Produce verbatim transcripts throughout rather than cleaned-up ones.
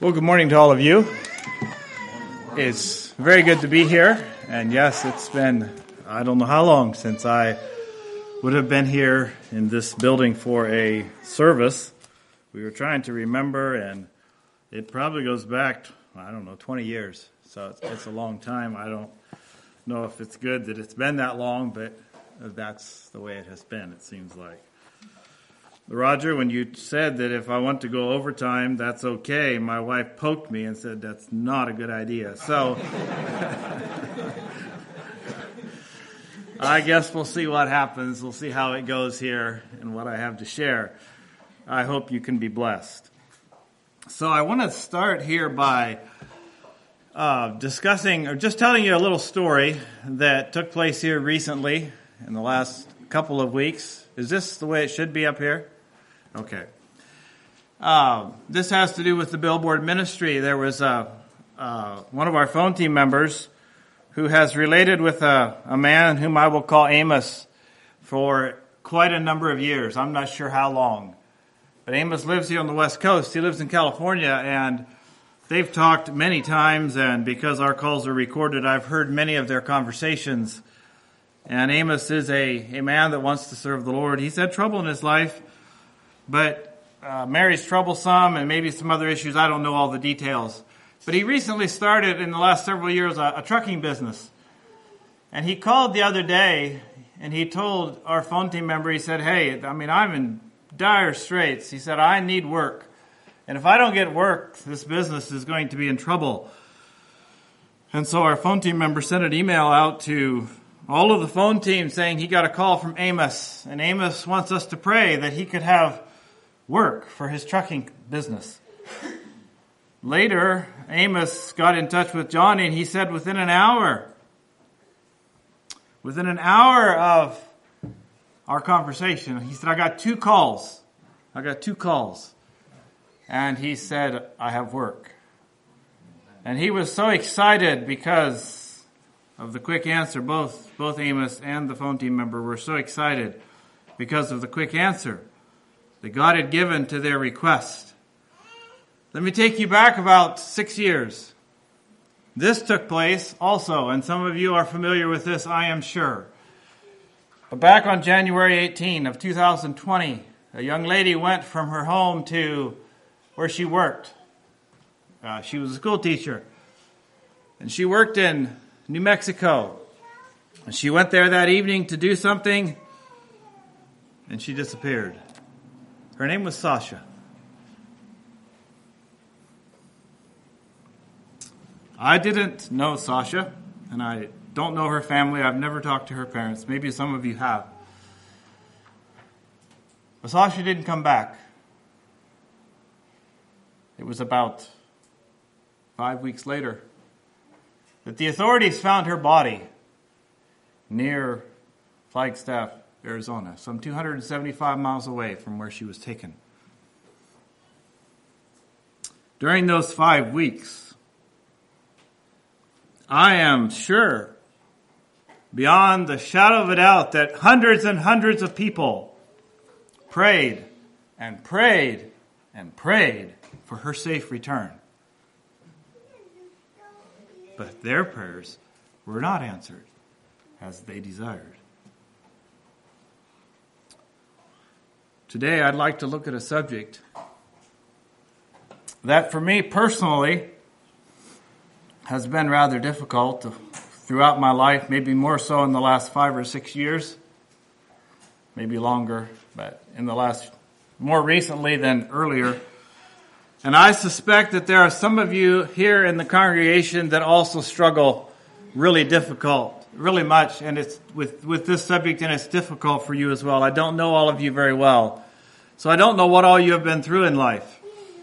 Well, good morning to all of you. It's very good to be here. And yes, it's been, I don't know how long since I would have been here in this building for a service. We were trying to remember, and it probably goes back, I don't know, twenty years. So it's, it's a long time. I don't know if it's good that it's been that long, but that's the way it has been, it seems like. Roger, when you said that if I want to go overtime, that's okay, my wife poked me and said that's not a good idea. So I guess we'll see what happens. We'll see how it goes here and what I have to share. I hope you can be blessed. So I want to start here by uh, discussing or just telling you a little story that took place here recently in the last couple of weeks. Is this the way it should be up here? Okay. Uh, this has to do with the Billboard Ministry. There was uh, uh, one of our phone team members who has related with a, a man whom I will call Amos for quite a number of years. I'm not sure how long. But Amos lives here on the West Coast. He lives in California, and they've talked many times, and because our calls are recorded, I've heard many of their conversations. And Amos is a, a man that wants to serve the Lord. He's had trouble in his life, but uh, Mary's troublesome and maybe some other issues. I don't know all the details. But he recently started in the last several years a, a trucking business. And he called the other day and he told our phone team member, he said, hey, I mean, I'm in dire straits. He said, I need work. And if I don't get work, this business is going to be in trouble. And so our phone team member sent an email out to all of the phone team saying he got a call from Amos. And Amos wants us to pray that he could have work for his trucking business. Later, Amos got in touch with Johnny and he said within an hour, within an hour of our conversation, he said, I got two calls. I got two calls. And he said, I have work. And he was so excited because of the quick answer. Both, both Amos and the phone team member were so excited because of the quick answer that God had given to their request. Let me take you back about six years. This took place also, and some of you are familiar with this, I am sure. But back on January eighteenth of two thousand twenty, a young lady went from her home to where she worked. Uh, she was a school teacher, and she worked in New Mexico. And she went there that evening to do something, and she disappeared. Her name was Sasha. I didn't know Sasha, and I don't know her family. I've never talked to her parents. Maybe some of you have. But Sasha didn't come back. It was about five weeks later that the authorities found her body near Flagstaff, Arizona, some two hundred seventy-five miles away from where she was taken. During those five weeks, I am sure, beyond the shadow of a doubt, that hundreds and hundreds of people prayed and prayed and prayed for her safe return. But their prayers were not answered as they desired. Today, I'd like to look at a subject that for me personally has been rather difficult throughout my life, maybe more so in the last five or six years, maybe longer, but in the last, more recently than earlier. And I suspect that there are some of you here in the congregation that also struggle really difficult, really much, and it's with, with this subject, and it's difficult for you as well. I don't know all of you very well, so I don't know what all you have been through in life.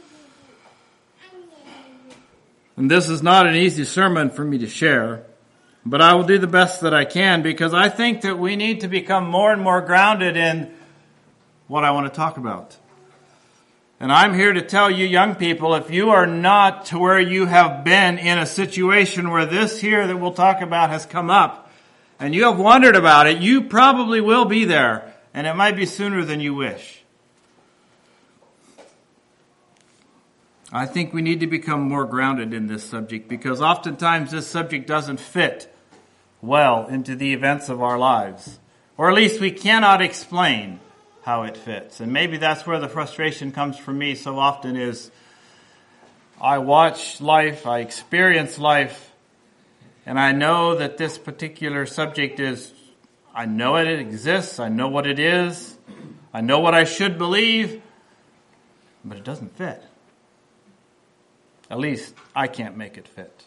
And this is not an easy sermon for me to share, but I will do the best that I can because I think that we need to become more and more grounded in what I want to talk about. And I'm here to tell you young people, if you are not to where you have been in a situation where this here that we'll talk about has come up, and you have wondered about it, you probably will be there, and it might be sooner than you wish. I think we need to become more grounded in this subject because oftentimes this subject doesn't fit well into the events of our lives. Or at least we cannot explain how it fits. And maybe that's where the frustration comes from me so often is I watch life, I experience life, and I know that this particular subject is, I know it exists, I know what it is, I know what I should believe, but it doesn't fit. At least I can't make it fit.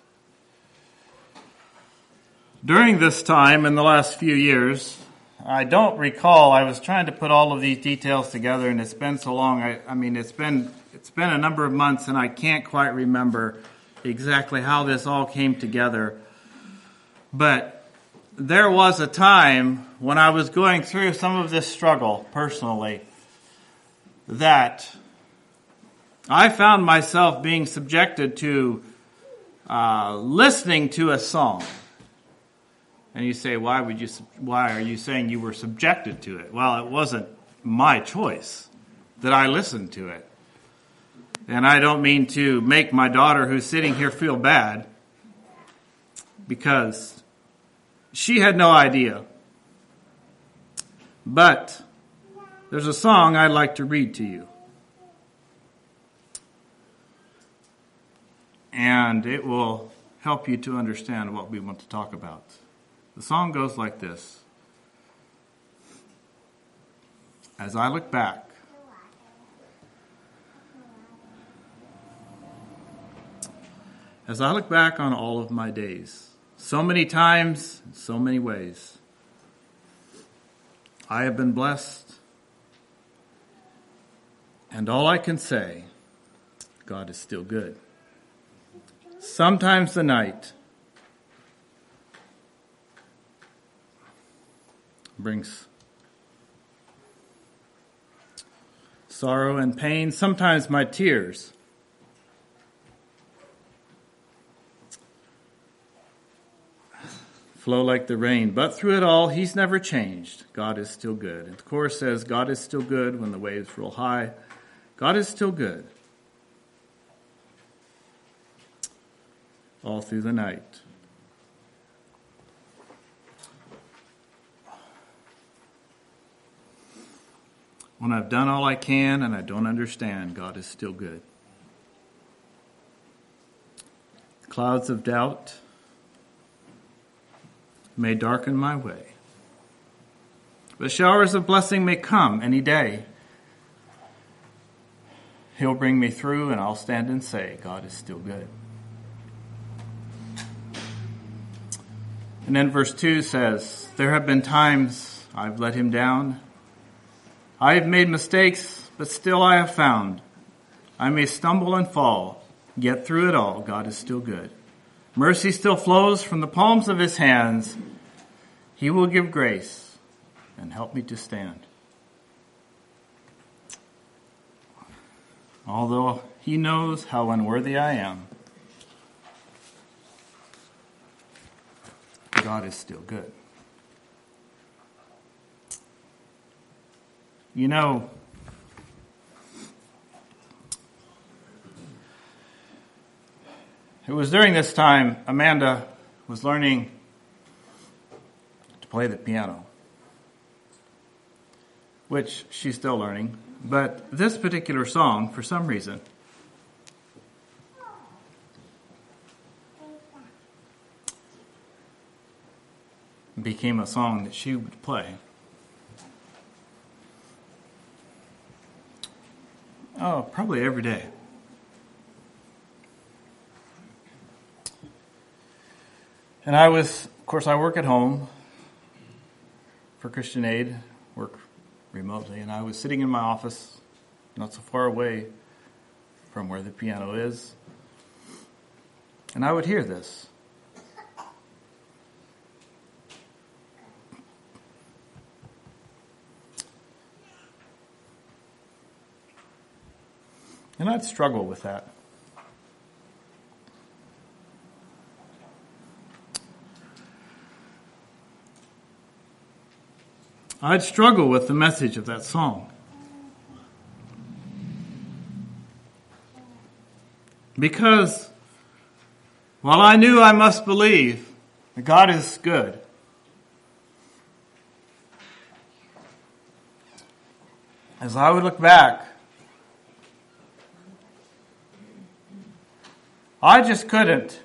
During this time, in the last few years, I don't recall, I was trying to put all of these details together and it's been so long, I, I mean, it's been it's been a number of months and I can't quite remember exactly how this all came together. But there was a time when I was going through some of this struggle personally that I found myself being subjected to uh, listening to a song. And you say, why would you? Why are you saying you were subjected to it? Well, it wasn't my choice that I listened to it. And I don't mean to make my daughter who's sitting here feel bad because she had no idea. But there's a song I'd like to read to you. And it will help you to understand what we want to talk about. The song goes like this. As I look back, as I look back on all of my days, so many times, in so many ways, I have been blessed, and all I can say, God is still good. Sometimes the night brings sorrow and pain, sometimes my tears flow like the rain, but through it all, he's never changed. God is still good. And the chorus says, God is still good when the waves roll high. God is still good all through the night. When I've done all I can and I don't understand, God is still good. Clouds of doubt may darken my way, but showers of blessing may come any day. He'll bring me through and I'll stand and say, God is still good. And then verse two says, there have been times I've let him down. I have made mistakes, but still I have found. I may stumble and fall, yet through it all, God is still good. Mercy still flows from the palms of his hands. He will give grace and help me to stand. Although he knows how unworthy I am, God is still good. You know, it was during this time Amanda was learning to play the piano, which she's still learning. But this particular song, for some reason, became a song that she would play. Oh, probably every day. And I was, of course, I work at home for Christian Aid, work remotely, and I was sitting in my office, not so far away from where the piano is, and I would hear this. And I'd struggle with that. I'd struggle with the message of that song. Because while I knew I must believe that God is good, as I would look back, I just couldn't.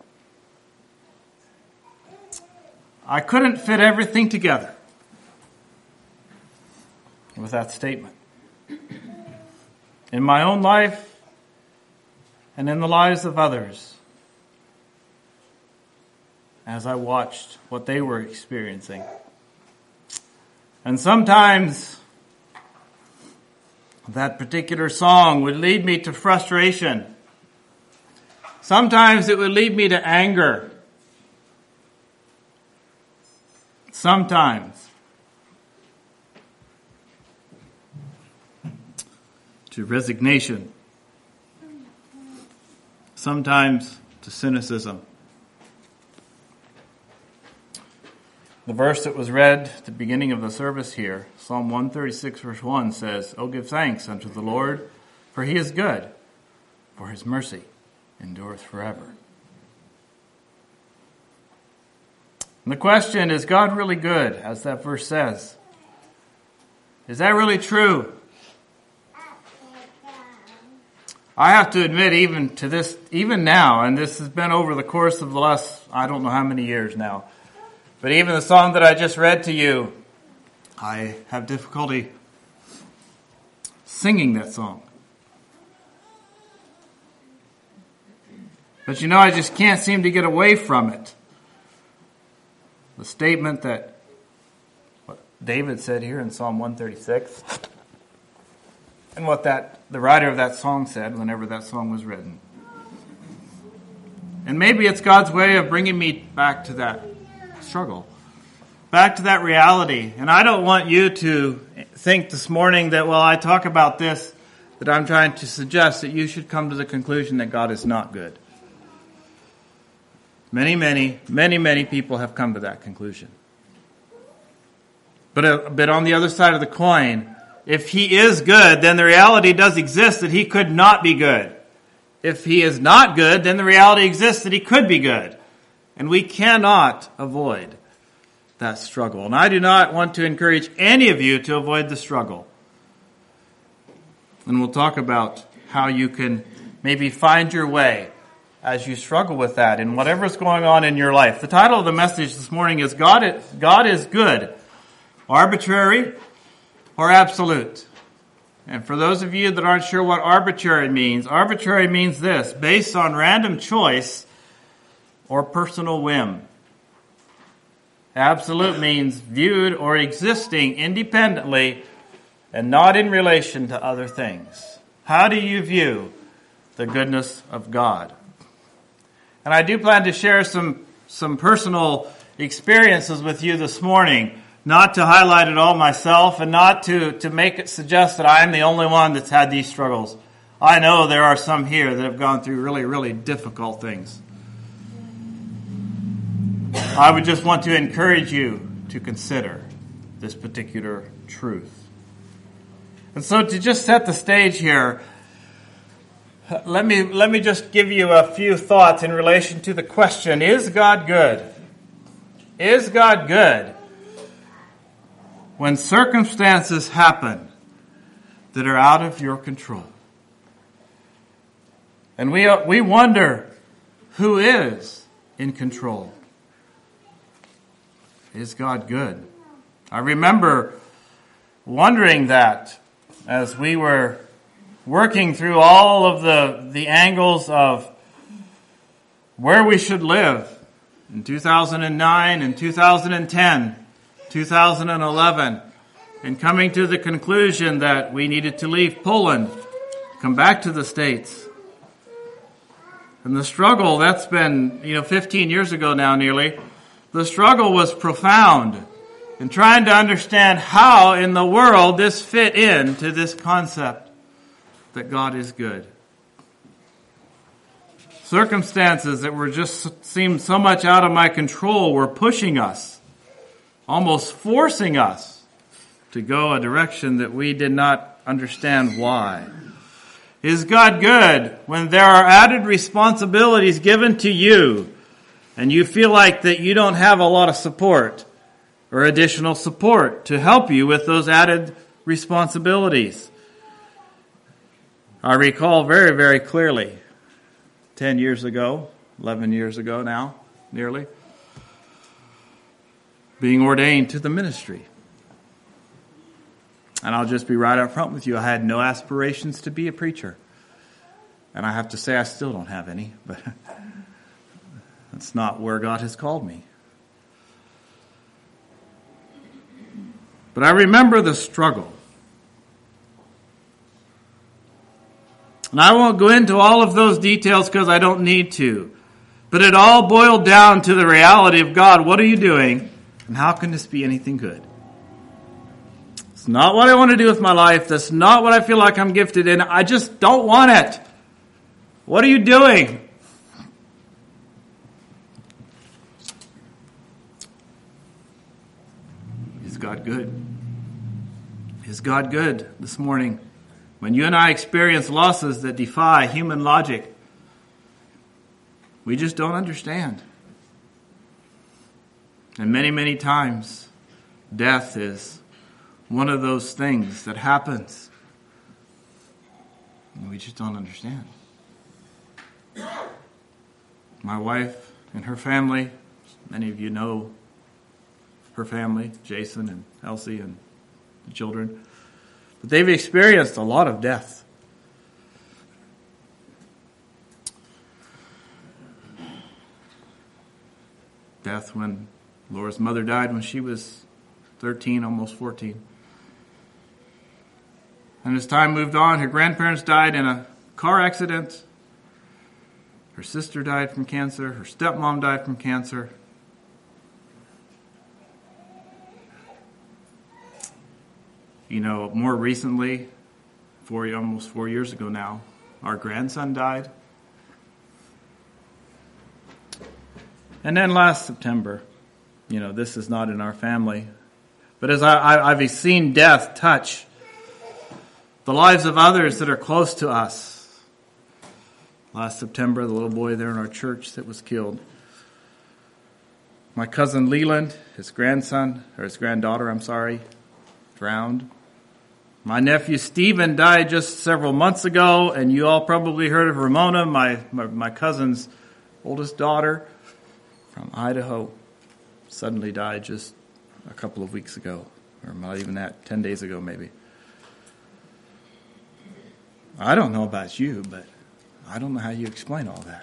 I couldn't fit everything together with that statement. In my own life and in the lives of others, as I watched what they were experiencing. And sometimes that particular song would lead me to frustration. Sometimes it would lead me to anger. Sometimes to resignation. Sometimes to cynicism. The verse that was read at the beginning of the service here, Psalm one thirty-six verse one says, "Oh, give thanks unto the Lord, for he is good, for his mercy endureth forever." And the question, is God really good, as that verse says? Is that really true? I have to admit, even to this, even now, and this has been over the course of the last, I don't know how many years now, but even the song that I just read to you, I have difficulty singing that song. But you know, I just can't seem to get away from it. The statement that what David said here in Psalm one thirty-six, and what that the writer of that song said whenever that song was written. And maybe it's God's way of bringing me back to that struggle, back to that reality. And I don't want you to think this morning that, well, I talk about this, that I'm trying to suggest that you should come to the conclusion that God is not good. Many, many, many, many people have come to that conclusion. But, uh, but on the other side of the coin, if he is good, then the reality does exist that he could not be good. If he is not good, then the reality exists that he could be good. And we cannot avoid that struggle. And I do not want to encourage any of you to avoid the struggle. And we'll talk about how you can maybe find your way as you struggle with that in whatever's going on in your life. The title of the message this morning is God is, God is good, arbitrary or absolute. And for those of you that aren't sure what arbitrary means, arbitrary means this: based on random choice or personal whim. Absolute means viewed or existing independently and not in relation to other things. How do you view the goodness of God? And I do plan to share some, some personal experiences with you this morning, not to highlight it all myself and not to, to make it suggest that I'm the only one that's had these struggles. I know there are some here that have gone through really, really difficult things. I would just want to encourage you to consider this particular truth. And so to just set the stage here, let me let me just give you a few thoughts in relation to the question, is God good? Is God good when circumstances happen that are out of your control? And we we wonder, who is in control? Is God good? I remember wondering that as we were working through all of the, the angles of where we should live in two thousand nine and two thousand ten, two thousand eleven, and coming to the conclusion that we needed to leave Poland, come back to the States. And the struggle, that's been, you know, fifteen years ago now nearly, the struggle was profound in trying to understand how in the world this fit into this concept that God is good. Circumstances that were just seemed so much out of my control were pushing us, almost forcing us to go a direction that we did not understand why. Is God good when there are added responsibilities given to you and you feel like that you don't have a lot of support or additional support to help you with those added responsibilities? I recall very, very clearly, ten years ago, eleven years ago now, nearly, being ordained to the ministry. And I'll just be right up front with you. I had no aspirations to be a preacher. And I have to say I still don't have any, but that's not where God has called me. But I remember the struggle. And I won't go into all of those details because I don't need to. But it all boiled down to the reality of God. What are you doing? And how can this be anything good? It's not what I want to do with my life. That's not what I feel like I'm gifted in. I just don't want it. What are you doing? Is God good? Is God good this morning? When you and I experience losses that defy human logic, we just don't understand. And many, many times, death is one of those things that happens. And we just don't understand. My wife and her family, many of you know her family, Jason and Elsie and the children. But they've experienced a lot of death. Death when Laura's mother died when she was thirteen, almost fourteen. And as time moved on, her grandparents died in a car accident. Her sister died from cancer. Her stepmom died from cancer. You know, more recently, four, almost four years ago now, our grandson died. And then last September, you know, this is not in our family, but as I, I, I've seen death touch the lives of others that are close to us. Last September, the little boy there in our church that was killed. My cousin Leland, his grandson, or his granddaughter, I'm sorry, drowned. My nephew Stephen died just several months ago, and you all probably heard of Ramona, my, my, my cousin's oldest daughter from Idaho. Suddenly died just a couple of weeks ago, or not even that, ten days ago maybe. I don't know about you, but I don't know how you explain all that.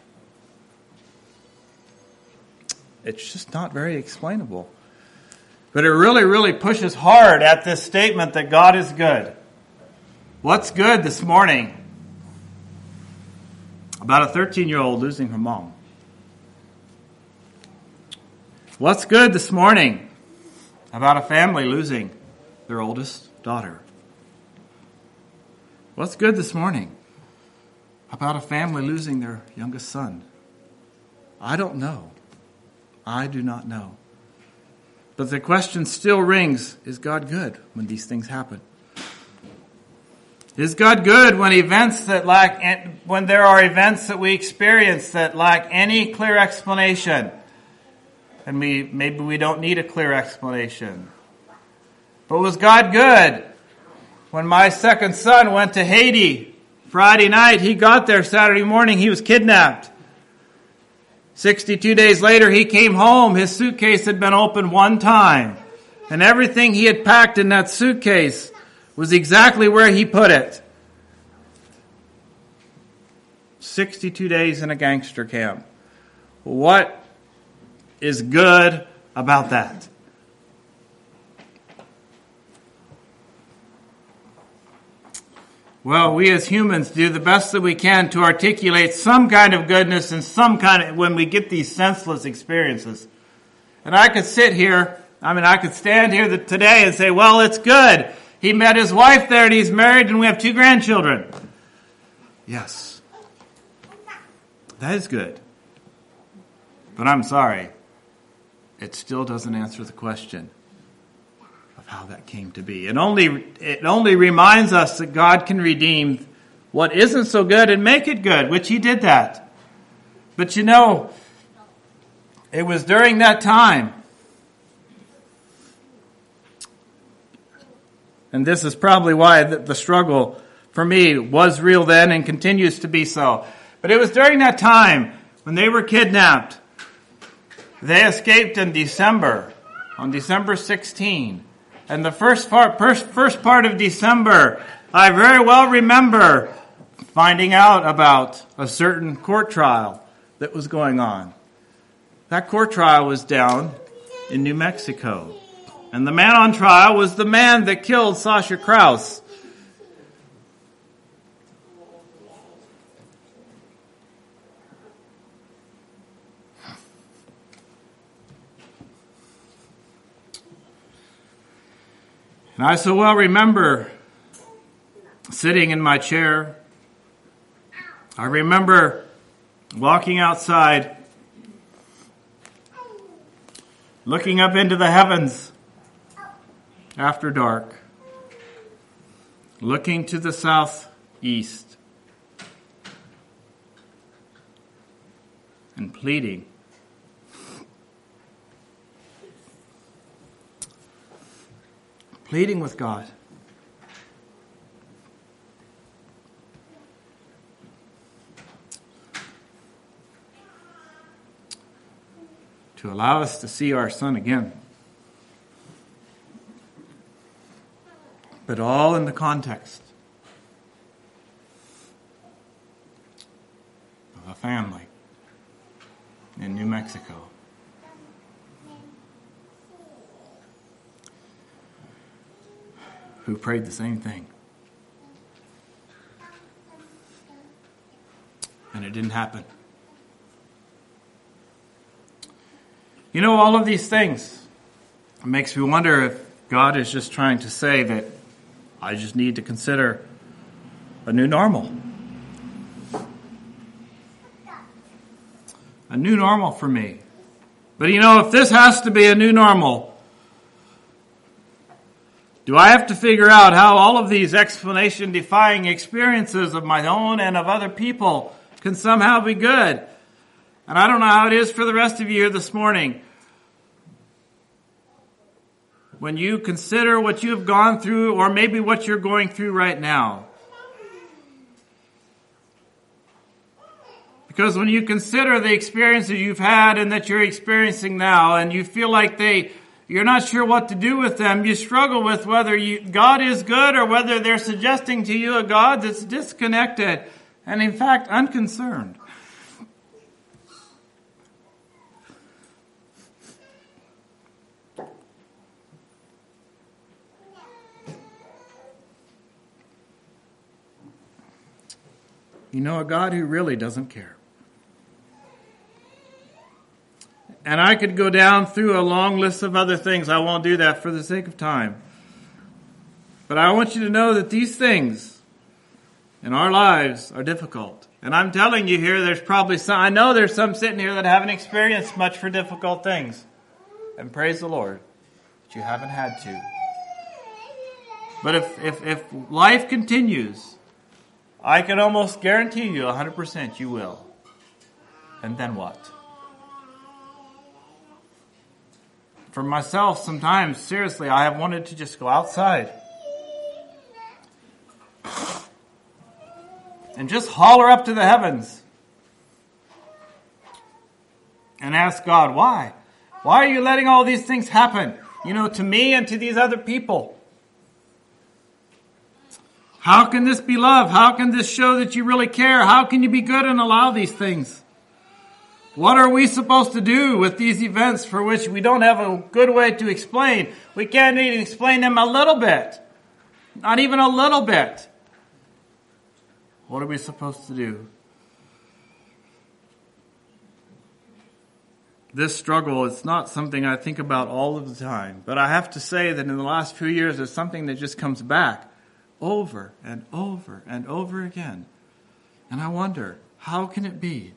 It's just not very explainable. But it really, really pushes hard at this statement that God is good. What's good this morning about a thirteen-year-old losing her mom? What's good this morning about a family losing their oldest daughter? What's good this morning about a family losing their youngest son? I don't know. I do not know. But the question still rings, is God good when these things happen? Is God good when events that lack, when there are events that we experience that lack any clear explanation? And we, maybe we don't need a clear explanation. But was God good when my second son went to Haiti Friday night? He got there Saturday morning. He was kidnapped. sixty-two days later, he came home. His suitcase had been opened one time. And everything he had packed in that suitcase was exactly where he put it. sixty-two days in a gangster camp. What is good about that? Well, we as humans do the best that we can to articulate some kind of goodness and some kind of, when we get these senseless experiences. And I could sit here, I mean, I could stand here today and say, well, it's good. He met his wife there and he's married and we have two grandchildren. Yes. That is good. But I'm sorry. It still doesn't answer the question of how that came to be. It only, it only reminds us that God can redeem what isn't so good and make it good, which he did that. But you know, it was during that time, and this is probably why the, the struggle for me was real then and continues to be so. But it was during that time when they were kidnapped. They escaped in December, on December sixteenth. And the first part, first, first part of December, I very well remember finding out about a certain court trial that was going on. That court trial was down in New Mexico. And the man on trial was the man that killed Sasha Krause. And I so well remember sitting in my chair. I remember walking outside, looking up into the heavens after dark, looking to the southeast, and pleading. Pleading with God. To allow us to see our son again. But all in the context of a family in New Mexico. Who prayed the same thing. And it didn't happen. You know, all of these things, it makes me wonder if God is just trying to say that I just need to consider a new normal. A new normal for me. But you know, if this has to be a new normal, do I have to figure out how all of these explanation-defying experiences of my own and of other people can somehow be good? And I don't know how it is for the rest of you here this morning. When you consider what you've gone through, or maybe what you're going through right now. Because when you consider the experiences you've had and that you're experiencing now, and you feel like they You're not sure what to do with them. You struggle with whether you, God is good or whether they're suggesting to you a God that's disconnected and in fact unconcerned. You know, a God who really doesn't care. And I could go down through a long list of other things. I won't do that for the sake of time. But I want you to know that these things in our lives are difficult. And I'm telling you here, there's probably some, I know there's some sitting here that haven't experienced much for difficult things. And praise the Lord that you haven't had to. But if, if, if life continues, I can almost guarantee you one hundred percent you will. And then what? For myself, sometimes, seriously, I have wanted to just go outside and just holler up to the heavens and ask God, why? Why are you letting all these things happen? You know, to me and to these other people. How can this be love? How can this show that you really care? How can you be good and allow these things? What are we supposed to do with these events for which we don't have a good way to explain? We can't even explain them a little bit. Not even a little bit. What are we supposed to do? This struggle is not something I think about all of the time. But I have to say that in the last few years, it's something that just comes back over and over and over again. And I wonder, how can it be?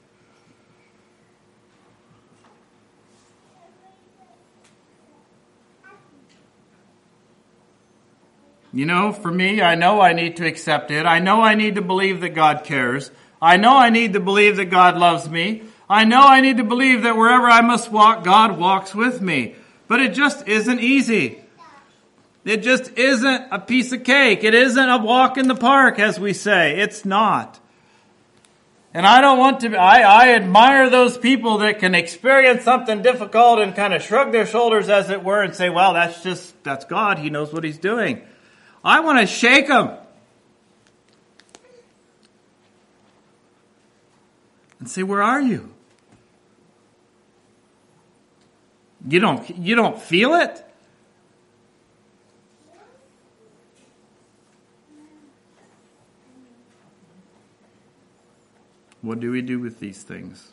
You know, for me, I know I need to accept it. I know I need to believe that God cares. I know I need to believe that God loves me. I know I need to believe that wherever I must walk, God walks with me. But it just isn't easy. It just isn't a piece of cake. It isn't a walk in the park, as we say. It's not. And I don't want to, I, I admire those people that can experience something difficult and kind of shrug their shoulders, as it were, and say, well, that's just, that's God. He knows what he's doing. I want to shake them. And say, where are you? You don't, you don't feel it? What do we do with these things?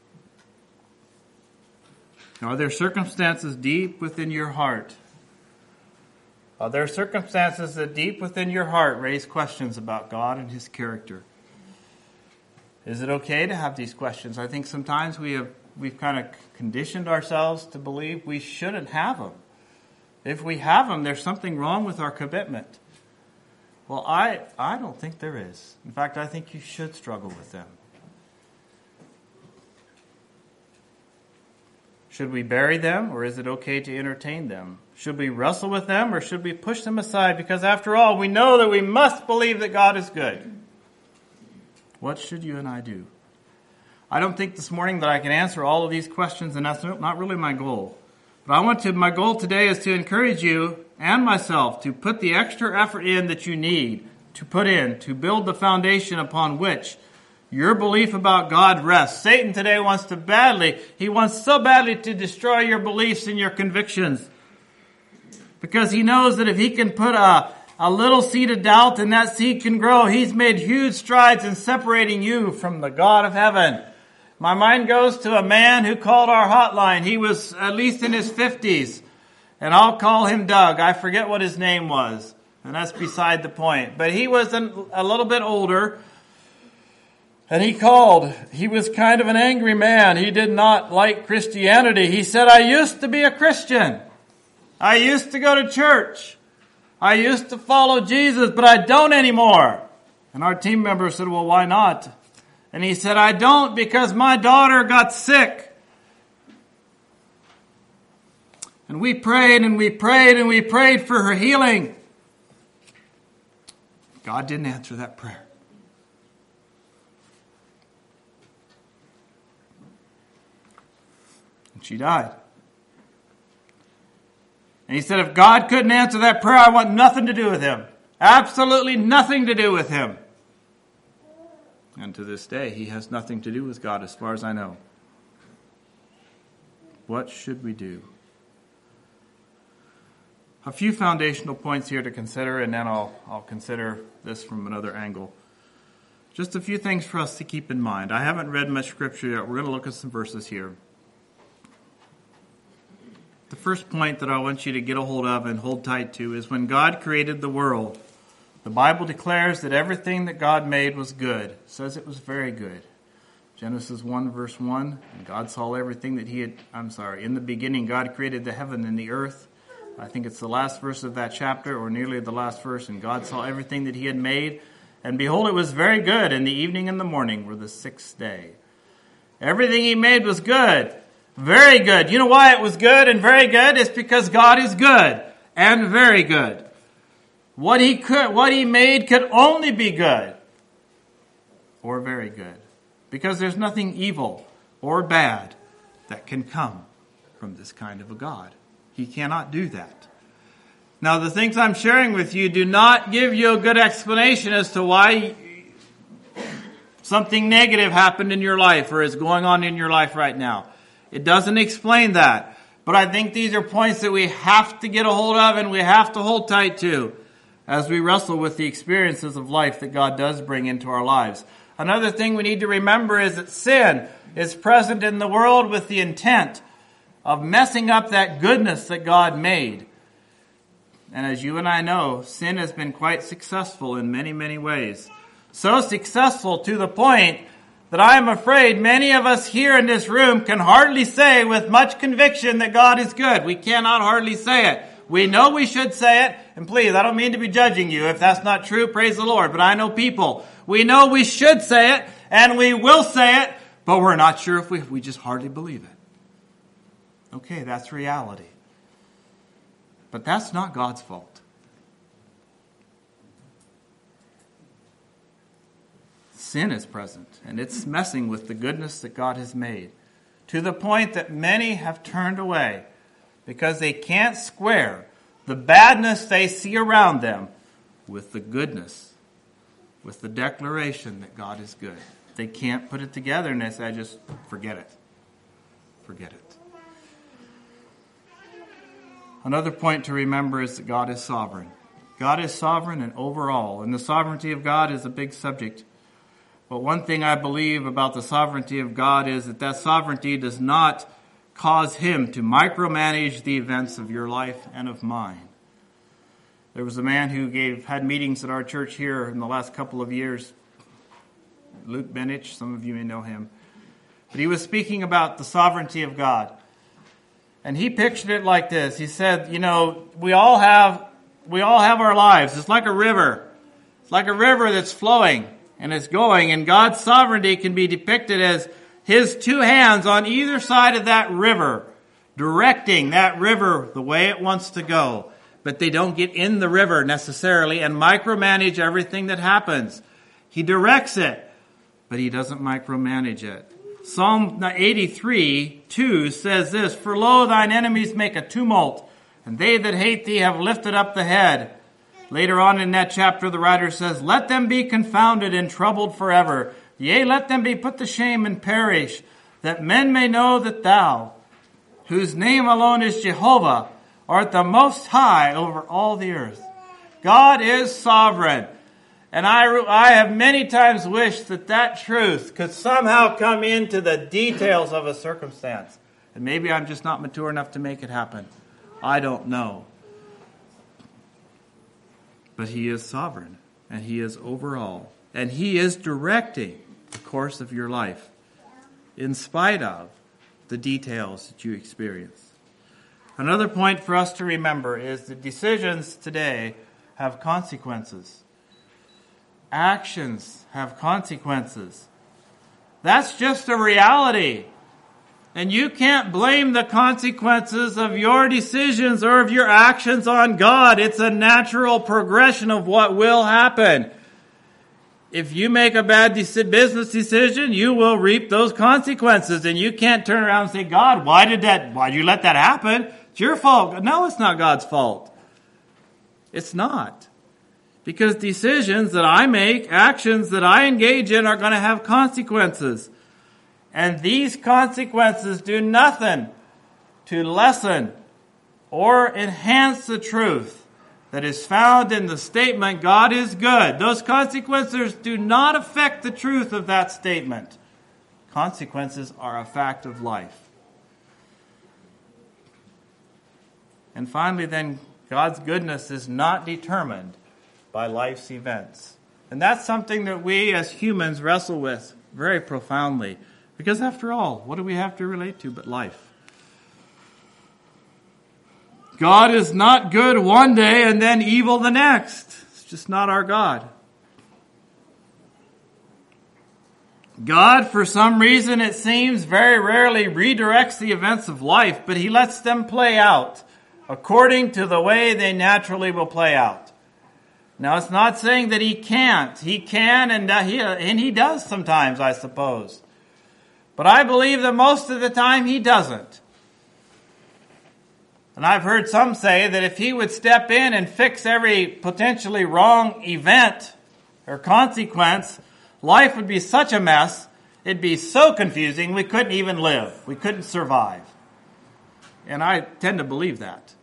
Are there circumstances deep within your heart? Are there circumstances that deep within your heart raise questions about God and his character? Is it okay to have these questions? I think sometimes we have we've kind of conditioned ourselves to believe we shouldn't have them. If we have them, there's something wrong with our commitment. Well, I, I don't think there is. In fact, I think you should struggle with them. Should we bury them, or is it okay to entertain them? Should we wrestle with them, or should we push them aside? Because after all, we know that we must believe that God is good. What should you and I do? I don't think this morning that I can answer all of these questions, and that's not really my goal. But I want to, my goal today is to encourage you and myself to put the extra effort in that you need to put in, to build the foundation upon which your belief about God rests. Satan today wants to badly, he wants so badly to destroy your beliefs and your convictions. Because he knows that if he can put a, a little seed of doubt and that seed can grow, he's made huge strides in separating you from the God of heaven. My mind goes to a man who called our hotline. He was at least in his fifties. And I'll call him Doug. I forget what his name was. And that's beside the point. But he was an, a little bit older. And he called. He was kind of an angry man. He did not like Christianity. He said, I used to be a Christian. I used to go to church. I used to follow Jesus, but I don't anymore. And our team member said, well, why not? And he said, I don't because my daughter got sick. And we prayed and we prayed and we prayed for her healing. God didn't answer that prayer. And she died. And he said, if God couldn't answer that prayer, I want nothing to do with him. Absolutely nothing to do with him. And to this day, he has nothing to do with God as far as I know. What should we do? A few foundational points here to consider, and then I'll, I'll consider this from another angle. Just a few things for us to keep in mind. I haven't read much scripture yet. We're going to look at some verses here. The first point that I want you to get a hold of and hold tight to is when God created the world, the Bible declares that everything that God made was good. It says it was very good. Genesis one verse one, and God saw everything that he had, I'm sorry, in the beginning God created the heaven and the earth. I think it's the last verse of that chapter, or nearly the last verse, and God saw everything that he had made. And behold, it was very good, and the evening and the morning were the sixth day. Everything he made was good. Very good. You know why it was good and very good? It's because God is good and very good. What he could, what he made could only be good or very good. Because there's nothing evil or bad that can come from this kind of a God. He cannot do that. Now, the things I'm sharing with you do not give you a good explanation as to why something negative happened in your life or is going on in your life right now. It doesn't explain that. But I think these are points that we have to get a hold of and we have to hold tight to as we wrestle with the experiences of life that God does bring into our lives. Another thing we need to remember is that sin is present in the world with the intent of messing up that goodness that God made. And as you and I know, sin has been quite successful in many, many ways. So successful to the point that I am afraid many of us here in this room can hardly say with much conviction that God is good. We cannot hardly say it. We know we should say it, and please, I don't mean to be judging you. If that's not true, praise the Lord. But I know people. We know we should say it, and we will say it, but we're not sure if we, we just hardly believe it. Okay, that's reality. But that's not God's fault. Sin is present, and it's messing with the goodness that God has made, to the point that many have turned away because they can't square the badness they see around them with the goodness, with the declaration that God is good. They can't put it together, and they say, just forget it. Forget it. Another point to remember is that God is sovereign. God is sovereign and overall, and the sovereignty of God is a big subject. But one thing I believe about the sovereignty of God is that that sovereignty does not cause him to micromanage the events of your life and of mine. There was a man who gave had meetings at our church here in the last couple of years, Luke Benich, some of you may know him. But he was speaking about the sovereignty of God. And he pictured it like this. He said, you know, we all have we all have our lives. It's like a river. It's like a river that's flowing and it's going. And God's sovereignty can be depicted as his two hands on either side of that river, directing that river the way it wants to go. But they don't get in the river necessarily and micromanage everything that happens. He directs it, but he doesn't micromanage it. Psalm eighty-three, two says this, "For lo, thine enemies make a tumult, and they that hate thee have lifted up the head." Later on in that chapter, the writer says, "Let them be confounded and troubled forever. Yea, let them be put to shame and perish, that men may know that thou, whose name alone is Jehovah, art the most high over all the earth." God is sovereign. And I, I have many times wished that that truth could somehow come into the details of a circumstance. And maybe I'm just not mature enough to make it happen. I don't know. But he is sovereign, and he is over all. And he is directing the course of your life, in spite of the details that you experience. Another point for us to remember is that decisions today have consequences. Actions have consequences. That's just a reality. And you can't blame the consequences of your decisions or of your actions on God. It's a natural progression of what will happen. If you make a bad de- business decision, you will reap those consequences. And you can't turn around and say, "God, why did that, why did you let that happen? It's your fault." No, it's not God's fault. It's not. Because decisions that I make, actions that I engage in are going to have consequences. And these consequences do nothing to lessen or enhance the truth that is found in the statement, God is good. Those consequences do not affect the truth of that statement. Consequences are a fact of life. And finally, then, God's goodness is not determined by life's events. And that's something that we as humans wrestle with very profoundly. Because after all, what do we have to relate to but life? God is not good one day and then evil the next. It's just not our God. God, for some reason, it seems, very rarely redirects the events of life, but he lets them play out according to the way they naturally will play out. Now, it's not saying that he can't. He can, and uh, he, and he does sometimes, I suppose. But I believe that most of the time he doesn't. And I've heard some say that if he would step in and fix every potentially wrong event or consequence, life would be such a mess, it'd be so confusing, we couldn't even live. We couldn't survive. And I tend to believe that.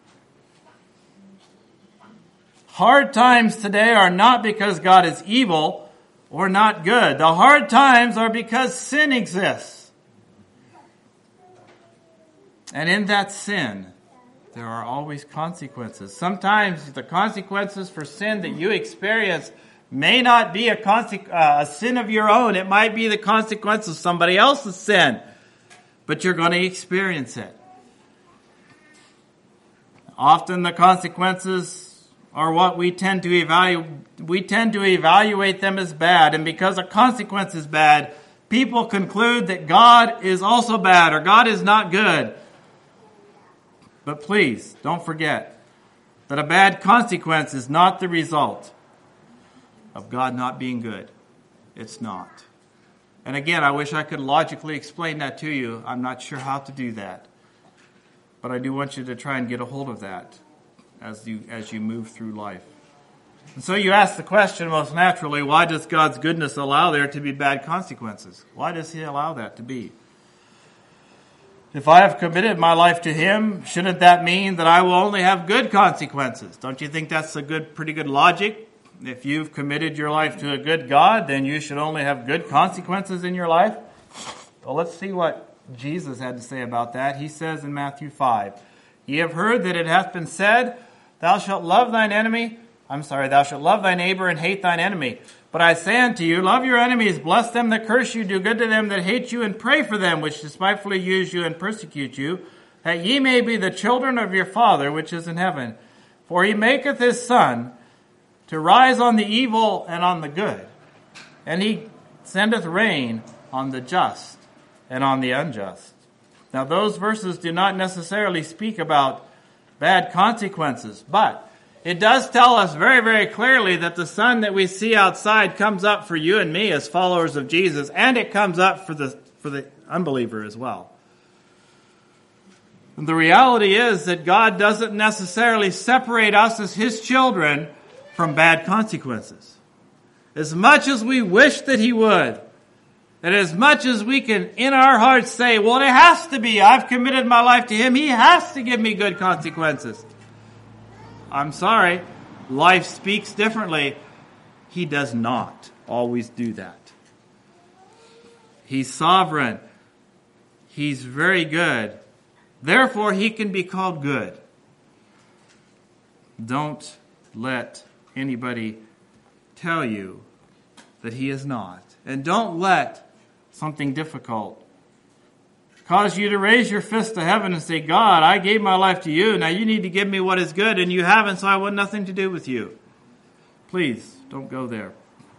Hard times today are not because God is evil or not good. The hard times are because sin exists. And in that sin, there are always consequences. Sometimes the consequences for sin that you experience may not be a, conse- uh, a sin of your own. It might be the consequence of somebody else's sin. But you're going to experience it. Often the consequences are what we tend to evaluate. We tend to evaluate them as bad, and because a consequence is bad, people conclude that God is also bad or God is not good. But please, don't forget that a bad consequence is not the result of God not being good. It's not. And again, I wish I could logically explain that to you. I'm not sure how to do that. But I do want you to try and get a hold of that as you as you move through life. And so you ask the question most naturally, why does God's goodness allow there to be bad consequences? Why does He allow that to be? If I have committed my life to Him, shouldn't that mean that I will only have good consequences? Don't you think that's a good, pretty good logic? If you've committed your life to a good God, then you should only have good consequences in your life? Well, let's see what Jesus had to say about that. He says in Matthew five, "Ye have heard that it hath been said, Thou shalt love thine enemy, I'm sorry, thou shalt love thy neighbor and hate thine enemy. But I say unto you, love your enemies, bless them that curse you, do good to them that hate you, and pray for them which despitefully use you and persecute you, that ye may be the children of your Father which is in heaven. For He maketh His sun to rise on the evil and on the good, and He sendeth rain on the just and on the unjust." Now those verses do not necessarily speak about bad consequences, but it does tell us very, very clearly that the sun that we see outside comes up for you and me as followers of Jesus, and it comes up for the for the unbeliever as well. And the reality is that God doesn't necessarily separate us as His children from bad consequences. As much as we wish that He would, and as much as we can in our hearts say, well, it has to be, I've committed my life to Him, He has to give me good consequences. I'm sorry, life speaks differently. He does not always do that. He's sovereign. He's very good. Therefore, He can be called good. Don't let anybody tell you that He is not. And don't let something difficult cause you to raise your fist to heaven and say, God, I gave my life to you. Now you need to give me what is good, and you haven't, so I want nothing to do with you. Please, don't go there.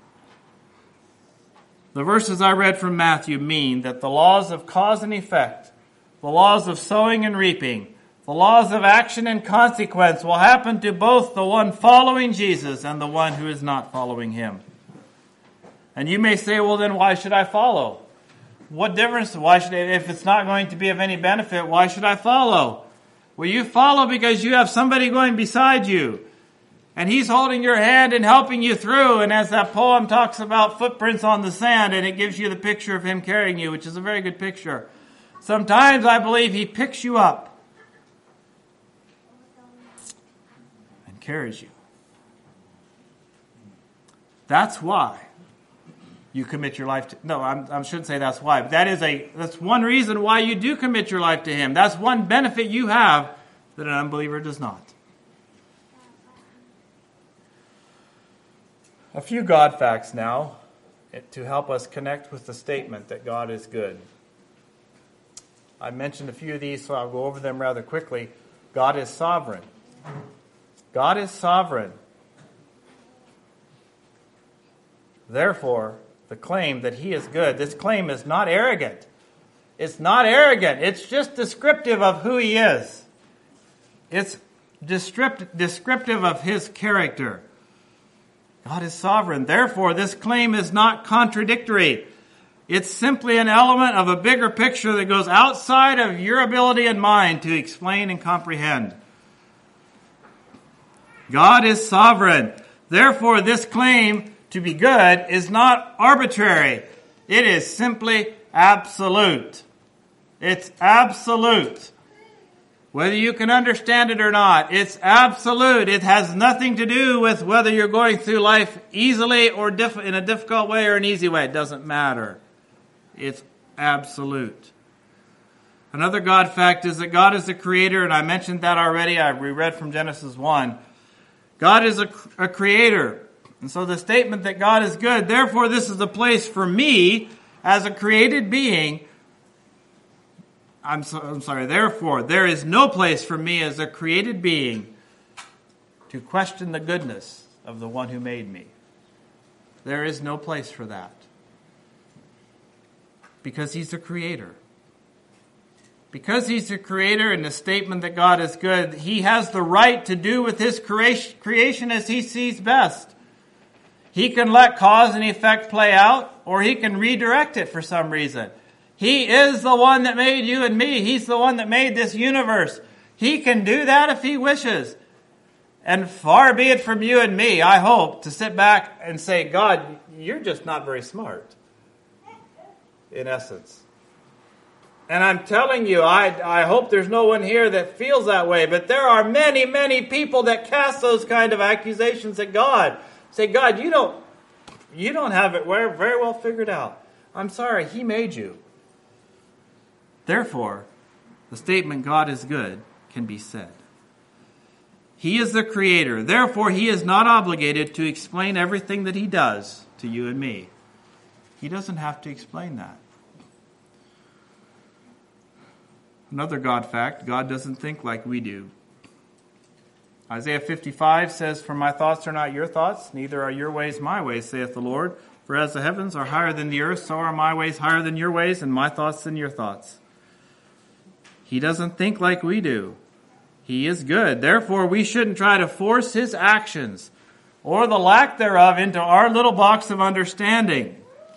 The verses I read from Matthew mean that the laws of cause and effect, the laws of sowing and reaping, the laws of action and consequence will happen to both the one following Jesus and the one who is not following Him. And you may say, well, then why should I follow? What difference? Why should I, if it's not going to be of any benefit, why should I follow? Well, you follow because you have somebody going beside you. And He's holding your hand and helping you through. And as that poem talks about footprints on the sand, and it gives you the picture of Him carrying you, which is a very good picture. Sometimes I believe He picks you up and carries you. That's why you commit your life to, no, I'm, I shouldn't say that's why, but that is a, that's one reason why you do commit your life to Him. That's one benefit you have that an unbeliever does not. A few God facts now to help us connect with the statement that God is good. I mentioned a few of these, so I'll go over them rather quickly. God is sovereign. God is sovereign. Therefore, the claim that He is good, this claim is not arrogant. It's not arrogant. It's just descriptive of who He is. It's descriptive of His character. God is sovereign. Therefore, this claim is not contradictory. It's simply an element of a bigger picture that goes outside of your ability and mine to explain and comprehend. God is sovereign. Therefore, this claim to be good is not arbitrary. It is simply absolute. It's absolute. Whether you can understand it or not, it's absolute. It has nothing to do with whether you're going through life easily or diff- in a difficult way or an easy way. It doesn't matter. It's absolute. Another God fact is that God is the creator, and I mentioned that already. I reread from Genesis one. God is a, a creator. And so the statement that God is good, therefore this is the place for me as a created being I'm, so, I'm sorry, therefore, there is no place for me as a created being to question the goodness of the one who made me. There is no place for that. Because he's the creator. Because he's the creator and the statement that God is good, he has the right to do with his creation as he sees best. He can let cause and effect play out, or he can redirect it for some reason. He is the one that made you and me. He's the one that made this universe. He can do that if he wishes. And far be it from you and me, I hope, to sit back and say, God, you're just not very smart. In essence. And I'm telling you, I, I hope there's no one here that feels that way, but there are many, many people that cast those kind of accusations at God. Say, God, you don't, you don't have it very well figured out. I'm sorry, he made you. Therefore, the statement God is good can be said. He is the creator. Therefore, he is not obligated to explain everything that he does to you and me. He doesn't have to explain that. Another God fact, God doesn't think like we do. Isaiah fifty-five says, For my thoughts are not your thoughts, neither are your ways my ways, saith the Lord. For as the heavens are higher than the earth, so are my ways higher than your ways, and my thoughts than your thoughts. He doesn't think like we do. He is good. Therefore, we shouldn't try to force his actions or the lack thereof into our little box of understanding.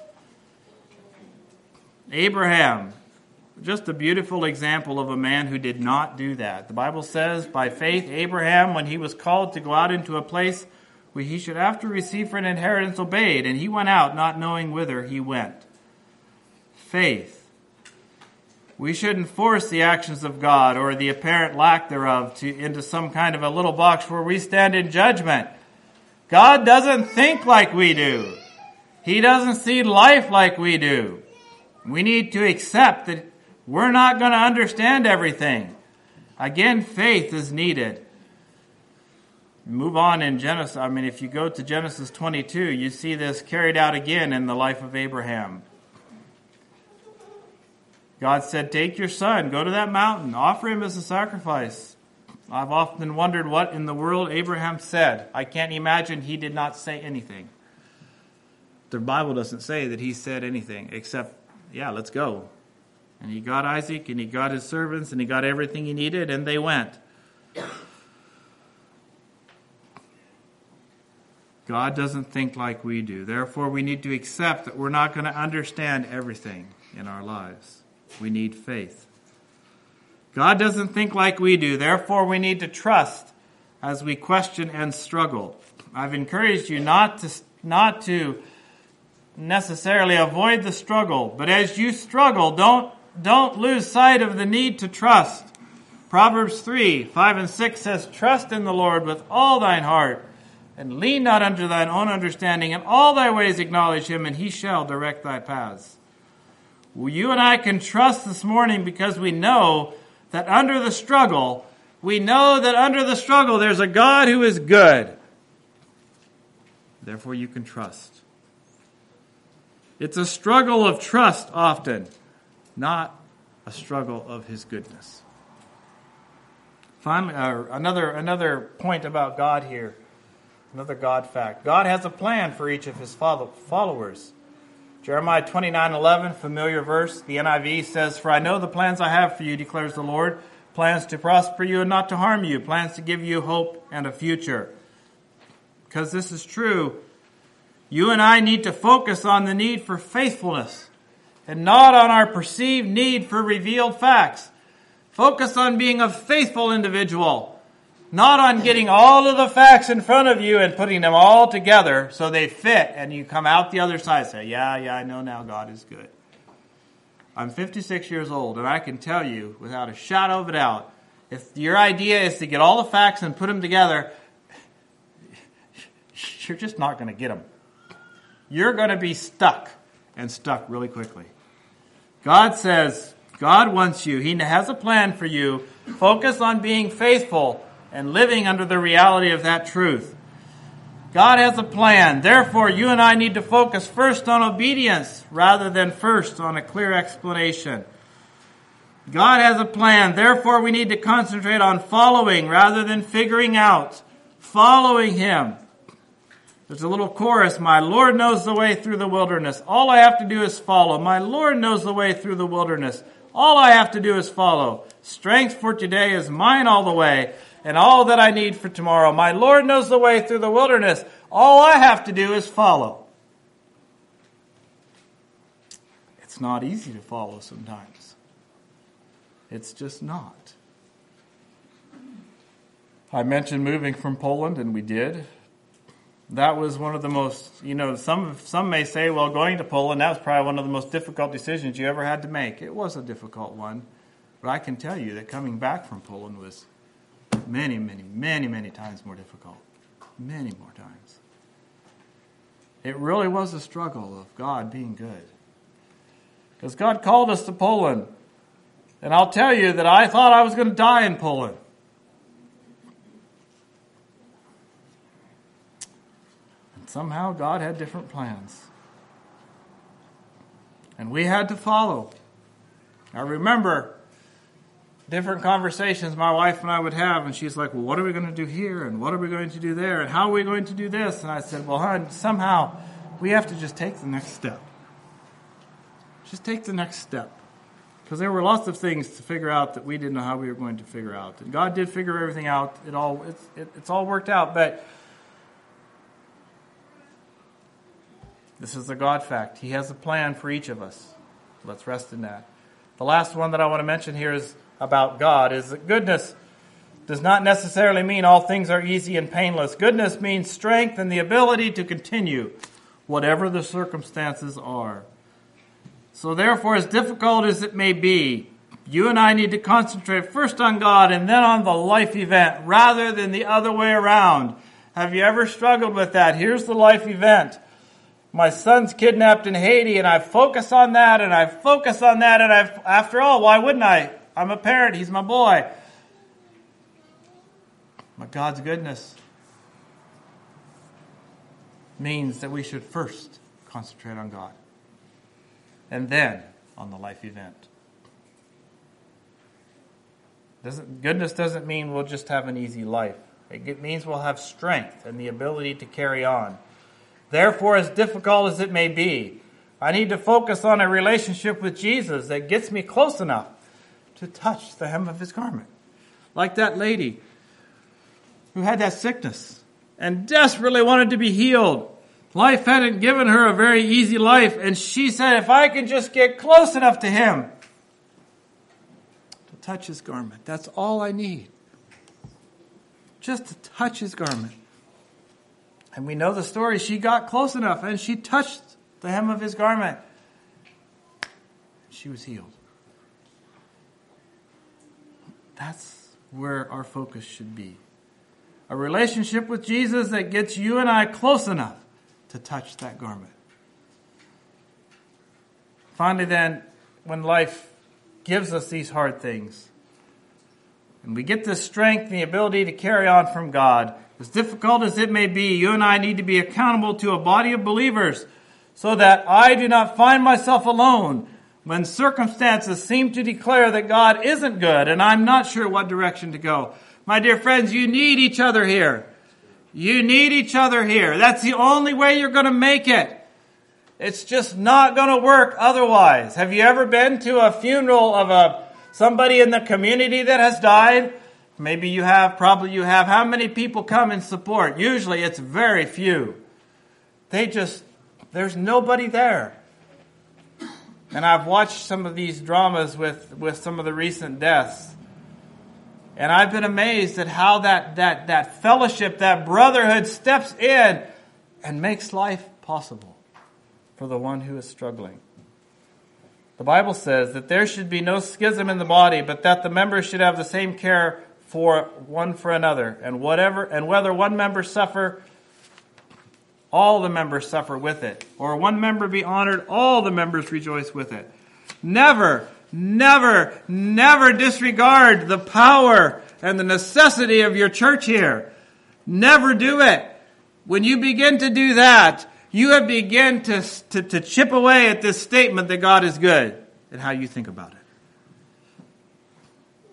Abraham, just a beautiful example of a man who did not do that. The Bible says, by faith, Abraham, when he was called to go out into a place where he should after receive for an inheritance, obeyed, and he went out not knowing whither he went. Faith. We shouldn't force the actions of God or the apparent lack thereof to into some kind of a little box where we stand in judgment. God doesn't think like we do. He doesn't see life like we do. We need to accept that we're not going to understand everything. Again, faith is needed. Move on in Genesis. I mean, if you go to Genesis twenty-two, you see this carried out again in the life of Abraham. God said, take your son, go to that mountain, offer him as a sacrifice. I've often wondered what in the world Abraham said. I can't imagine he did not say anything. The Bible doesn't say that he said anything except, yeah, let's go. And he got Isaac, and he got his servants, and he got everything he needed, and they went. God doesn't think like we do. Therefore, we need to accept that we're not going to understand everything in our lives. We need faith. God doesn't think like we do. Therefore, we need to trust as we question and struggle. I've encouraged you not to, not to necessarily avoid the struggle, but as you struggle, don't, don't lose sight of the need to trust. Proverbs three, five and six says, Trust in the Lord with all thine heart, and lean not unto thine own understanding. In all thy ways acknowledge him, and he shall direct thy paths. Well, you and I can trust this morning because we know that under the struggle, we know that under the struggle there's a God who is good. Therefore you can trust. It's a struggle of trust often, not a struggle of his goodness. Finally, uh, another, another point about God here, another God fact. God has a plan for each of his followers. Jeremiah twenty-nine eleven, familiar verse. The N I V says, For I know the plans I have for you, declares the Lord, plans to prosper you and not to harm you, plans to give you hope and a future. Because this is true, you and I need to focus on the need for faithfulness and not on our perceived need for revealed facts. Focus on being a faithful individual. Not on getting all of the facts in front of you and putting them all together so they fit and you come out the other side and say, yeah, yeah, I know now God is good. I'm fifty-six years old and I can tell you without a shadow of a doubt, if your idea is to get all the facts and put them together, you're just not going to get them. You're going to be stuck and stuck really quickly. God says, God wants you. He has a plan for you. Focus on being faithful and living under the reality of that truth. God has a plan. Therefore, you and I need to focus first on obedience rather than first on a clear explanation. God has a plan. Therefore, we need to concentrate on following rather than figuring out. Following Him. There's a little chorus. My Lord knows the way through the wilderness. All I have to do is follow. My Lord knows the way through the wilderness. All I have to do is follow. Strength for today is mine all the way, and all that I need for tomorrow. My Lord knows the way through the wilderness. All I have to do is follow. It's not easy to follow sometimes. It's just not. I mentioned moving from Poland, and we did. That was one of the most, you know, some some may say, well, going to Poland, that was probably one of the most difficult decisions you ever had to make. It was a difficult one. But I can tell you that coming back from Poland was many, many, many, many times more difficult. Many more times. It really was a struggle of God being good. Because God called us to Poland. And I'll tell you that I thought I was going to die in Poland. And somehow God had different plans. And we had to follow. I remember different conversations my wife and I would have, and she's like, well, what are we going to do here? And what are we going to do there? And how are we going to do this? And I said, well, hon, somehow we have to just take the next step. Just take the next step. Because there were lots of things to figure out that we didn't know how we were going to figure out. And God did figure everything out. It all it's, it, it's all worked out. But this is the God fact. He has a plan for each of us. Let's rest in that. The last one that I want to mention here is about God is that goodness does not necessarily mean all things are easy and painless. Goodness means strength and the ability to continue whatever the circumstances are. So therefore, as difficult as it may be, you and I need to concentrate first on God and then on the life event rather than the other way around. Have you ever struggled with that? Here's the life event. My son's kidnapped in Haiti, and I focus on that, and I focus on that, and I, after all, why wouldn't I? I'm a parent. He's my boy. But God's goodness means that we should first concentrate on God. And then on the life event. Doesn't, goodness doesn't mean we'll just have an easy life. It means we'll have strength and the ability to carry on. Therefore, as difficult as it may be, I need to focus on a relationship with Jesus that gets me close enough to touch the hem of His garment. Like that lady who had that sickness and desperately wanted to be healed. Life hadn't given her a very easy life, and she said, if I can just get close enough to Him to touch His garment, that's all I need. Just to touch His garment. And we know the story. She got close enough, and she touched the hem of His garment. She was healed. That's where our focus should be. A relationship with Jesus that gets you and I close enough to touch that garment. Finally then, when life gives us these hard things, and we get the strength and the ability to carry on from God, as difficult as it may be, you and I need to be accountable to a body of believers so that I do not find myself alone when circumstances seem to declare that God isn't good and I'm not sure what direction to go. My dear friends, you need each other here. You need each other here. That's the only way you're going to make it. It's just not going to work otherwise. Have you ever been to a funeral of a somebody in the community that has died? Maybe you have, probably you have. How many people come and support? Usually it's very few. They just, there's nobody there. And I've watched some of these dramas with, with some of the recent deaths. And I've been amazed at how that, that, that fellowship, that brotherhood steps in and makes life possible for the one who is struggling. The Bible says that there should be no schism in the body, but that the members should have the same care for one for another. And whatever, and whether one member suffer, all the members suffer with it. Or one member be honored, all the members rejoice with it. Never Never, never disregard the power and the necessity of your church here. Never do it. When you begin to do that, you have begin to, to, to chip away at this statement that God is good and how you think about it.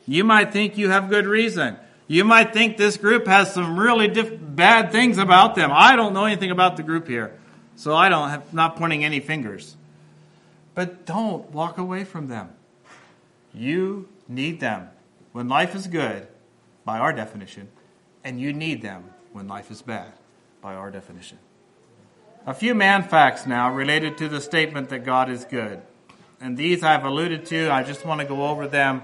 You might think you have good reason. You might think this group has some really diff- bad things about them. I don't know anything about the group here, so I don't have, not pointing any fingers. But don't walk away from them. You need them when life is good, by our definition, and you need them when life is bad, by our definition. A few man facts now related to the statement that God is good. And these I've alluded to. I just want to go over them.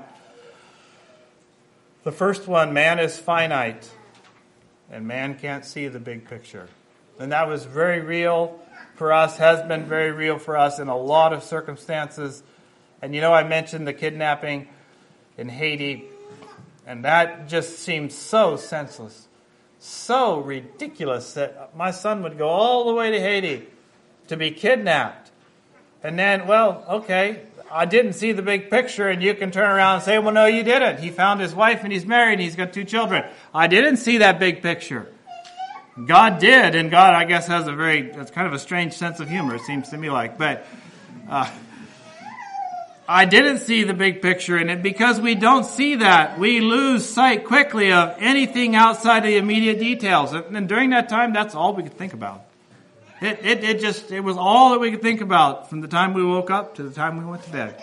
The first one, man is finite, and man can't see the big picture. And that was very real for us, has been very real for us in a lot of circumstances. And you know, I mentioned the kidnapping in Haiti, and that just seems so senseless, so ridiculous that my son would go all the way to Haiti to be kidnapped. And then, well, okay, I didn't see the big picture, and you can turn around and say, well, no, you didn't. He found his wife, and he's married, and he's got two children. I didn't see that big picture. God did, and God, I guess, has a very, it's kind of a strange sense of humor, it seems to me like. But uh, I didn't see the big picture in it. Because we don't see that, we lose sight quickly of anything outside the immediate details. And during that time, that's all we could think about. It, it, it just, it was all that we could think about from the time we woke up to the time we went to bed.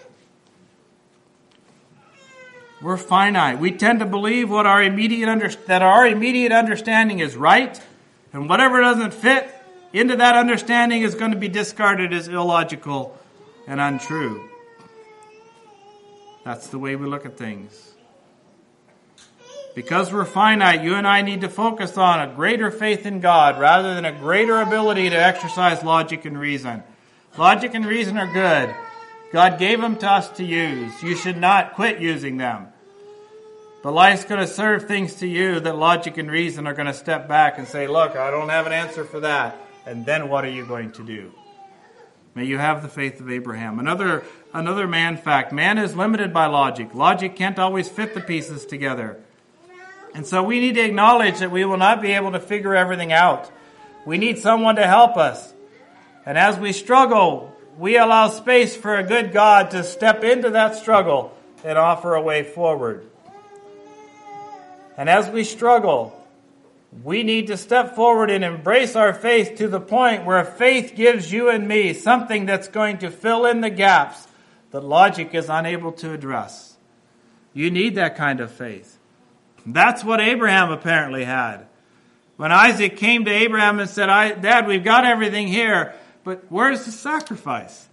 We're finite. We tend to believe what our immediate under, that our immediate understanding is right, and whatever doesn't fit into that understanding is going to be discarded as illogical and untrue. That's the way we look at things. Because we're finite, you and I need to focus on a greater faith in God rather than a greater ability to exercise logic and reason. Logic and reason are good. God gave them to us to use. You should not quit using them. But life's going to serve things to you that logic and reason are going to step back and say, look, I don't have an answer for that. And then what are you going to do? May you have the faith of Abraham. Another, another man fact. Man is limited by logic. Logic can't always fit the pieces together. And so we need to acknowledge that we will not be able to figure everything out. We need someone to help us. And as we struggle, we allow space for a good God to step into that struggle and offer a way forward. And as we struggle, we need to step forward and embrace our faith to the point where faith gives you and me something that's going to fill in the gaps that logic is unable to address. You need that kind of faith. That's what Abraham apparently had. When Isaac came to Abraham and said, I, Dad, we've got everything here, but where's the sacrifice?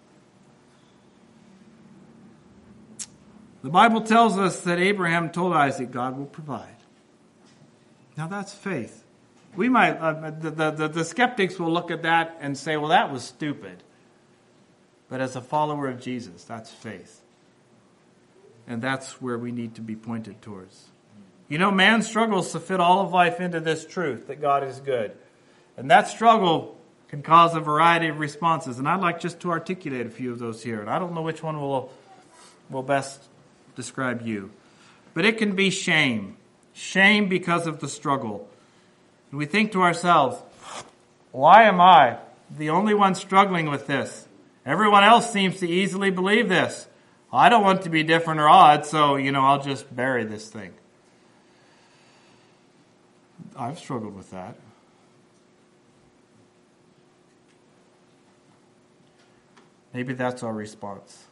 The Bible tells us that Abraham told Isaac, God will provide. Now that's faith. We might, uh, the, the, the skeptics will look at that and say, well, that was stupid. But as a follower of Jesus, that's faith. And that's where we need to be pointed towards. You know, man struggles to fit all of life into this truth that God is good. And that struggle can cause a variety of responses. And I'd like just to articulate a few of those here. And I don't know which one will, will best describe you. But it can be shame. Shame because of the struggle. And we think to ourselves, why am I the only one struggling with this? Everyone else seems to easily believe this. I don't want to be different or odd, so, you know, I'll just bury this thing. I've struggled with that. Maybe that's our response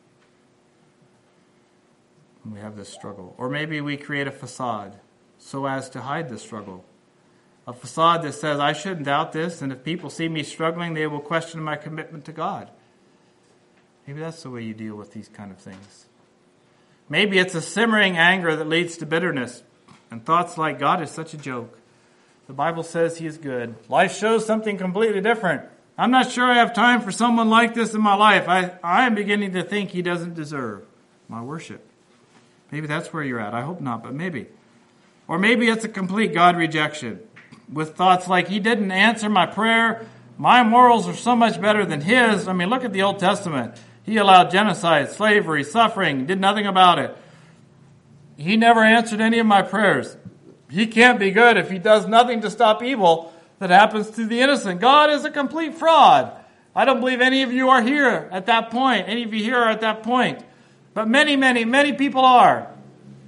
when we have this struggle. Or maybe we create a facade so as to hide the struggle. A facade that says, I shouldn't doubt this, and if people see me struggling, they will question my commitment to God. Maybe that's the way you deal with these kind of things. Maybe it's a simmering anger that leads to bitterness. And thoughts like, God is such a joke. The Bible says he is good. Life shows something completely different. I'm not sure I have time for someone like this in my life. I, I am beginning to think he doesn't deserve my worship. Maybe that's where you're at. I hope not, but maybe. Or maybe it's a complete God rejection. With thoughts like, he didn't answer my prayer. My morals are so much better than his. I mean, look at the Old Testament. He allowed genocide, slavery, suffering, did nothing about it. He never answered any of my prayers. He can't be good if he does nothing to stop evil that happens to the innocent. God is a complete fraud. I don't believe any of you are here at that point. Any of you here are at that point. But many, many, many people are.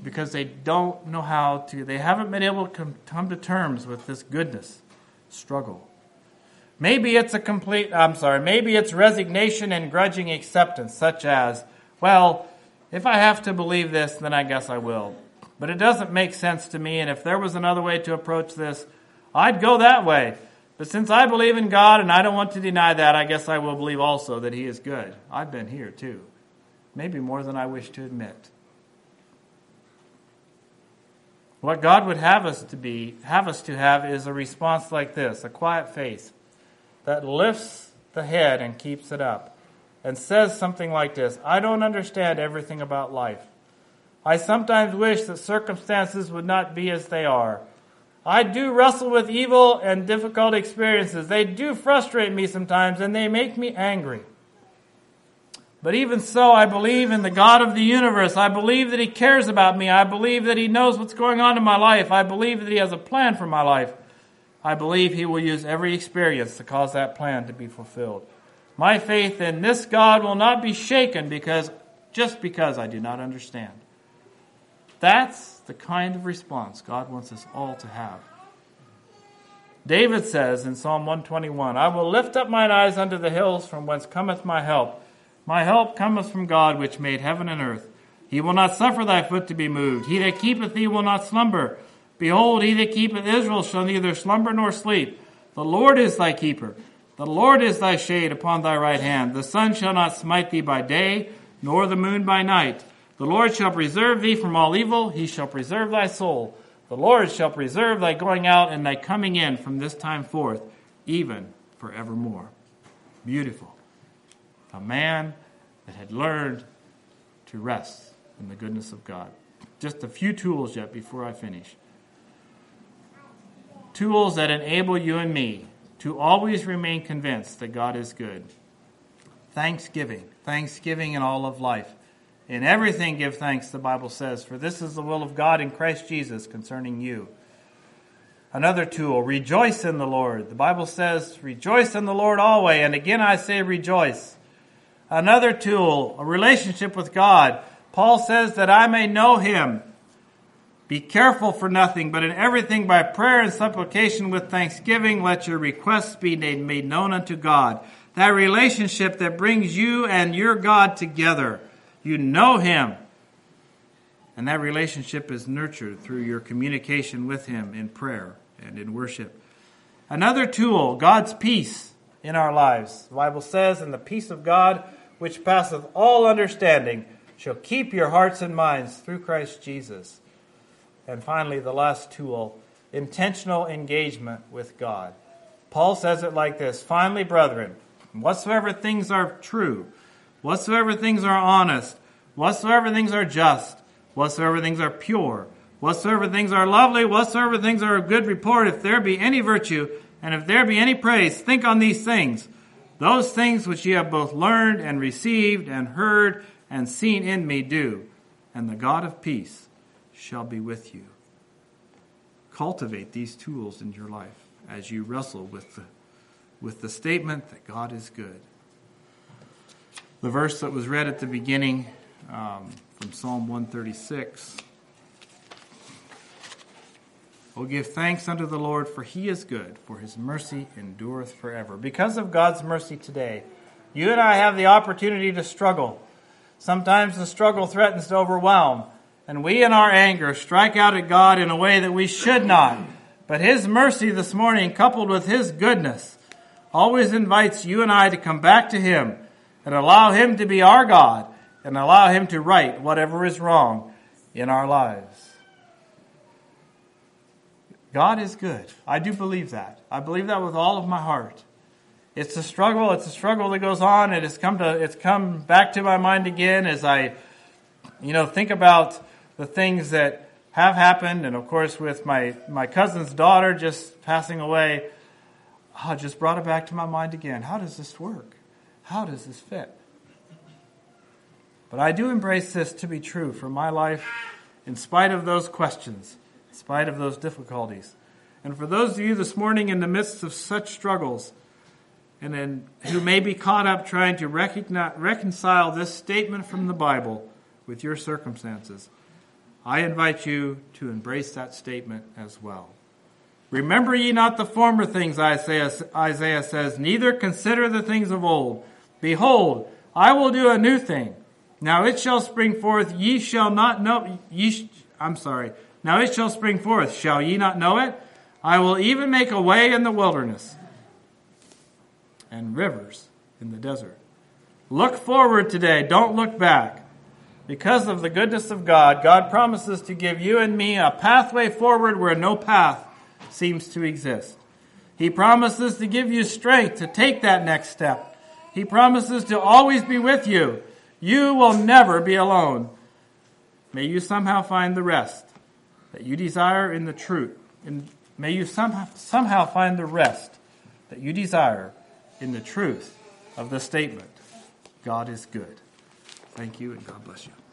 because they don't know how to, they haven't been able to come, come to terms with this goodness struggle. Maybe it's a complete, I'm sorry, maybe it's resignation and grudging acceptance, such as, well, if I have to believe this, then I guess I will. But it doesn't make sense to me, and if there was another way to approach this, I'd go that way. But since I believe in God and I don't want to deny that, I guess I will believe also that He is good. I've been here too. Maybe more than I wish to admit. What God would have us to be, have us to have is a response like this, a quiet faith that lifts the head and keeps it up and says something like this: I don't understand everything about life. I sometimes wish that circumstances would not be as they are. I do wrestle with evil and difficult experiences. They do frustrate me sometimes, and they make me angry. But even so, I believe in the God of the universe. I believe that He cares about me. I believe that He knows what's going on in my life. I believe that He has a plan for my life. I believe He will use every experience to cause that plan to be fulfilled. My faith in this God will not be shaken because just because I do not understand. That's the kind of response God wants us all to have. David says in Psalm one twenty-one, I will lift up mine eyes unto the hills from whence cometh my help. My help cometh from God which made heaven and earth. He will not suffer thy foot to be moved. He that keepeth thee will not slumber. Behold, he that keepeth Israel shall neither slumber nor sleep. The Lord is thy keeper. The Lord is thy shade upon thy right hand. The sun shall not smite thee by day, nor the moon by night. The Lord shall preserve thee from all evil. He shall preserve thy soul. The Lord shall preserve thy going out and thy coming in from this time forth, even forevermore. Beautiful. A man that had learned to rest in the goodness of God. Just a few tools yet before I finish. Tools that enable you and me to always remain convinced that God is good. Thanksgiving. Thanksgiving in all of life. In everything give thanks, the Bible says, for this is the will of God in Christ Jesus concerning you. Another tool, rejoice in the Lord. The Bible says, rejoice in the Lord always, and again I say rejoice. Another tool, a relationship with God. Paul says that I may know Him. Be careful for nothing, but in everything by prayer and supplication with thanksgiving, let your requests be made known unto God. That relationship that brings you and your God together. You know Him. And that relationship is nurtured through your communication with Him in prayer and in worship. Another tool, God's peace in our lives. The Bible says, and the peace of God, which passeth all understanding, shall keep your hearts and minds through Christ Jesus. And finally, the last tool, intentional engagement with God. Paul says it like this, finally, brethren, whatsoever things are true, whatsoever things are honest, whatsoever things are just, whatsoever things are pure, whatsoever things are lovely, whatsoever things are of good report, if there be any virtue, and if there be any praise, think on these things. Those things which ye have both learned and received and heard and seen in me do, and the God of peace shall be with you. Cultivate these tools in your life as you wrestle with the, with the statement that God is good. The verse that was read at the beginning um, from Psalm one thirty-six. Oh, give thanks unto the Lord, for He is good, for His mercy endureth forever. Because of God's mercy today, you and I have the opportunity to struggle. Sometimes the struggle threatens to overwhelm, and we in our anger strike out at God in a way that we should not. But His mercy this morning, coupled with His goodness, always invites you and I to come back to Him and allow Him to be our God and allow Him to right whatever is wrong in our lives. God is good. I do believe that. I believe that with all of my heart. It's a struggle. It's a struggle that goes on. It has come to. It's come back to my mind again as I, you know, think about the things that have happened, and of course, with my my cousin's daughter just passing away, oh, it just brought it back to my mind again. How does this work? How does this fit? But I do embrace this to be true for my life, in spite of those questions. In spite of those difficulties. And for those of you this morning in the midst of such struggles, and then who may be caught up trying to recognize, reconcile this statement from the Bible with your circumstances, I invite you to embrace that statement as well. Remember ye not the former things, Isaiah, Isaiah says, neither consider the things of old. Behold, I will do a new thing. Now it shall spring forth, ye shall not know, ye, sh- I'm sorry. Now it shall spring forth, shall ye not know it? I will even make a way in the wilderness and rivers in the desert. Look forward today, don't look back. Because of the goodness of God, God promises to give you and me a pathway forward where no path seems to exist. He promises to give you strength to take that next step. He promises to always be with you. You will never be alone. May you somehow find the rest that you desire in the truth. And may you somehow, somehow find the rest that you desire in the truth of the statement, God is good. Thank you, and God bless you.